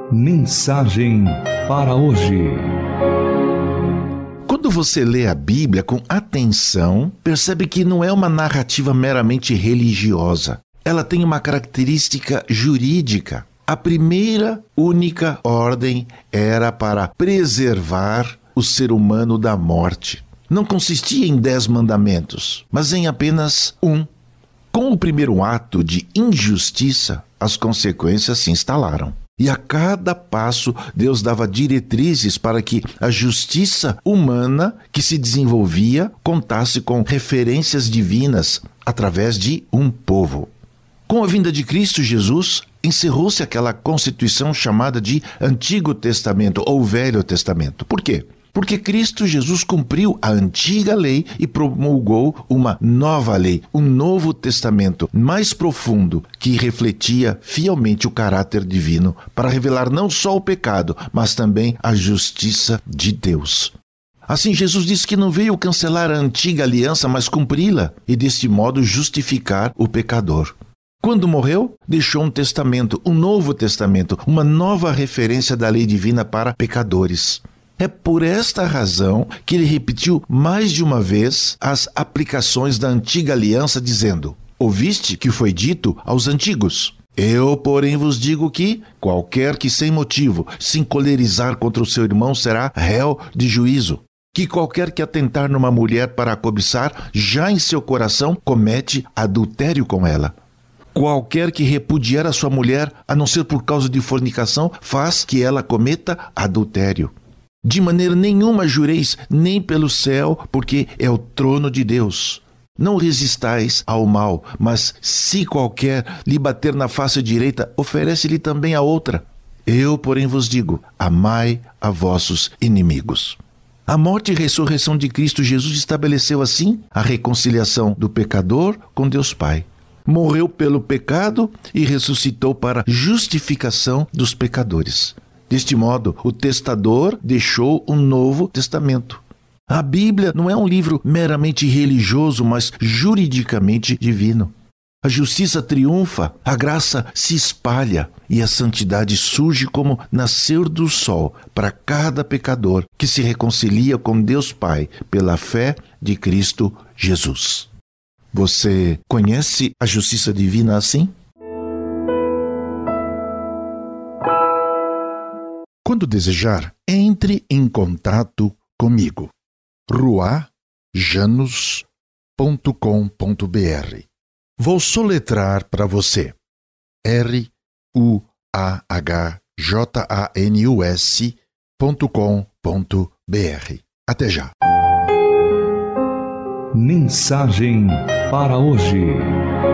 Mensagem para hoje. Quando você lê a Bíblia com atenção, percebe que não é uma narrativa meramente religiosa. Ela tem uma característica jurídica. A primeira única ordem era para preservar o ser humano da morte. Não consistia em 10 mandamentos, mas em apenas um. Com o primeiro ato de injustiça, as consequências se instalaram. E a cada passo, Deus dava diretrizes para que a justiça humana que se desenvolvia contasse com referências divinas através de um povo. Com a vinda de Cristo Jesus, encerrou-se aquela constituição chamada de Antigo Testamento ou Velho Testamento. Por quê? Porque Cristo Jesus cumpriu a antiga lei e promulgou uma nova lei, um novo testamento mais profundo que refletia fielmente o caráter divino para revelar não só o pecado, mas também a justiça de Deus. Assim, Jesus disse que não veio cancelar a antiga aliança, mas cumpri-la e deste modo justificar o pecador. Quando morreu, deixou um testamento, um novo testamento, uma nova referência da lei divina para pecadores. É por esta razão que ele repetiu mais de uma vez as aplicações da antiga aliança, dizendo: ouviste que foi dito aos antigos. Eu, porém, vos digo que qualquer que sem motivo se encolerizar contra o seu irmão será réu de juízo. Que qualquer que atentar numa mulher para a cobiçar, já em seu coração comete adultério com ela. Qualquer que repudiar a sua mulher, a não ser por causa de fornicação, faz que ela cometa adultério. De maneira nenhuma jureis, nem pelo céu, porque é o trono de Deus. Não resistais ao mal, mas se qualquer lhe bater na face direita, oferece-lhe também a outra. Eu, porém, vos digo, amai a vossos inimigos. A morte e ressurreição de Cristo Jesus estabeleceu assim a reconciliação do pecador com Deus Pai. Morreu pelo pecado e ressuscitou para justificação dos pecadores. Deste modo, o testador deixou um novo testamento. A Bíblia não é um livro meramente religioso, mas juridicamente divino. A justiça triunfa, a graça se espalha e a santidade surge como nascer do sol para cada pecador que se reconcilia com Deus Pai pela fé de Cristo Jesus. Você conhece a justiça divina assim? Quando desejar, entre em contato comigo. ruajanus.com.br. Vou soletrar para você. ruajanus.com.br. Até já. Mensagem para hoje.